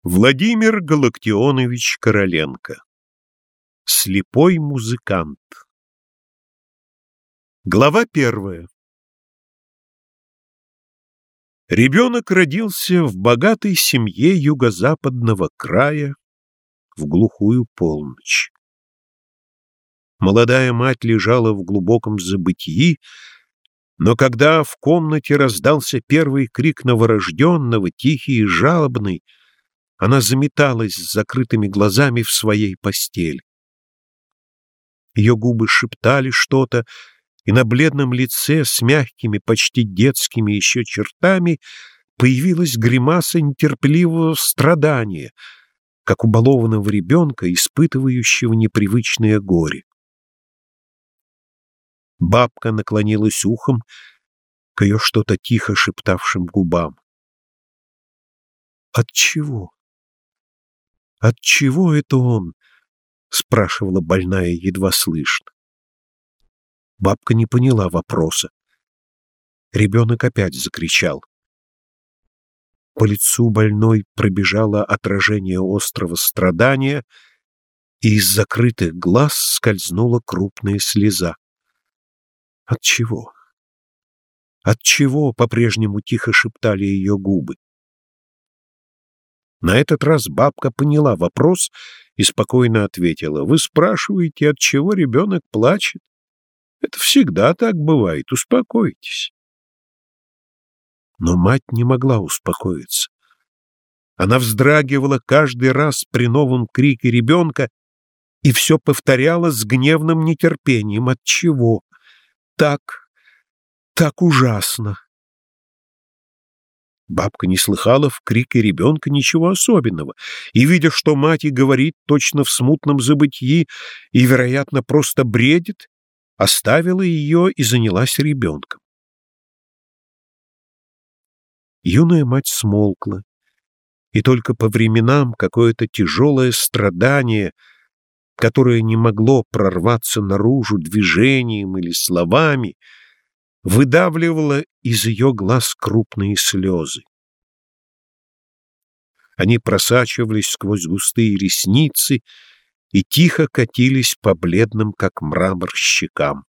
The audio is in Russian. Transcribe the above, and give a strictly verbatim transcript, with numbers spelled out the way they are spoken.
Владимир Галактионович Короленко. Слепой музыкант. Глава первая. Ребенок родился в богатой семье юго-западного края в глухую полночь. Молодая мать лежала в глубоком забытии, но когда в комнате раздался первый крик новорожденного, тихий и жалобный, она заметалась с закрытыми глазами в своей постели. Ее губы шептали что-то, и на бледном лице с мягкими, почти детскими еще чертами появилась гримаса нетерпеливого страдания, как у балованного ребенка, испытывающего непривычное горе. Бабка наклонилась ухом к ее что-то тихо шептавшим губам. «От чего? От чего это он?» — спрашивала больная едва слышно. Бабка не поняла вопроса. Ребенок опять закричал. По лицу больной пробежало отражение острого страдания, и из закрытых глаз скользнула крупная слеза. От чего? От чего? По-прежнему тихо шептали ее губы. На этот раз бабка поняла вопрос и спокойно ответила: «Вы спрашиваете, от чего ребенок плачет? Это всегда так бывает, успокойтесь». Но мать не могла успокоиться. Она вздрагивала каждый раз при новом крике ребенка и все повторяла с гневным нетерпением: от чего? Так, так ужасно. Бабка не слыхала в крике ребенка ничего особенного, и, видя, что мать и говорит точно в смутном забытьи и, вероятно, просто бредит, оставила ее и занялась ребенком. Юная мать смолкла, и только по временам какое-то тяжелое страдание, которое не могло прорваться наружу движением или словами, выдавливало из ее глаз крупные слезы. Они просачивались сквозь густые ресницы и тихо катились по бледным, как мрамор, щекам.